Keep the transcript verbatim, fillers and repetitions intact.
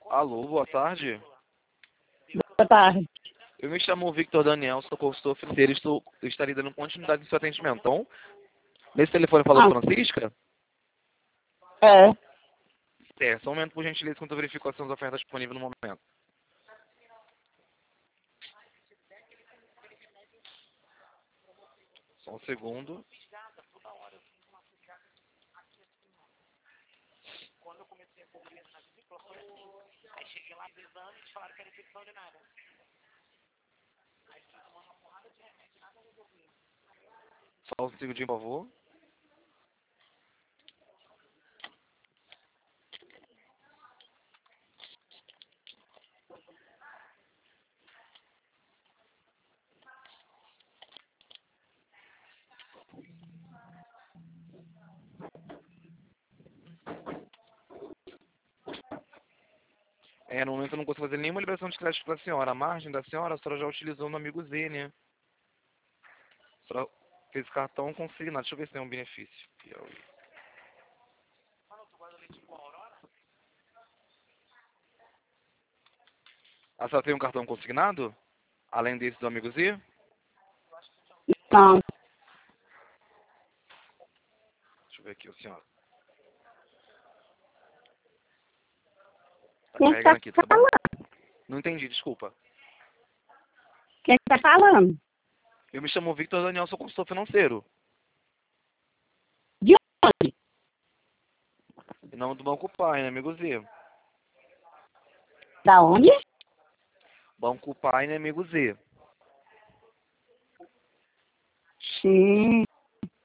Alô, boa tarde. Boa tarde. Eu me chamo Victor Daniel, sou consultor financeiro e estou, estarei dando continuidade no seu atendimento. Então, nesse telefone falou Ah, Francisca? é. É, só um momento, por gentileza, enquanto eu verifico quais são as ofertas disponíveis no momento. Só um segundo. Só um segundinho, por favor. É, no momento eu não consigo fazer nenhuma liberação de crédito para a senhora. A margem da senhora, a senhora já utilizou no Amigo Z, né? A senhora fez cartão consignado. Deixa eu ver se tem um benefício. Piauí. A senhora tem um cartão consignado? Além desse do Amigo Z? Não. Deixa eu ver aqui, a senhora. Tá Quem carregando está aqui, tá bom? falando? Não entendi, desculpa. Quem está falando? Eu me chamo Victor Daniel, sou consultor financeiro. De onde? Em nome do Banco Pai, né, Amigo Z? Da onde? Banco Pai, né, Amigo Z? Sim.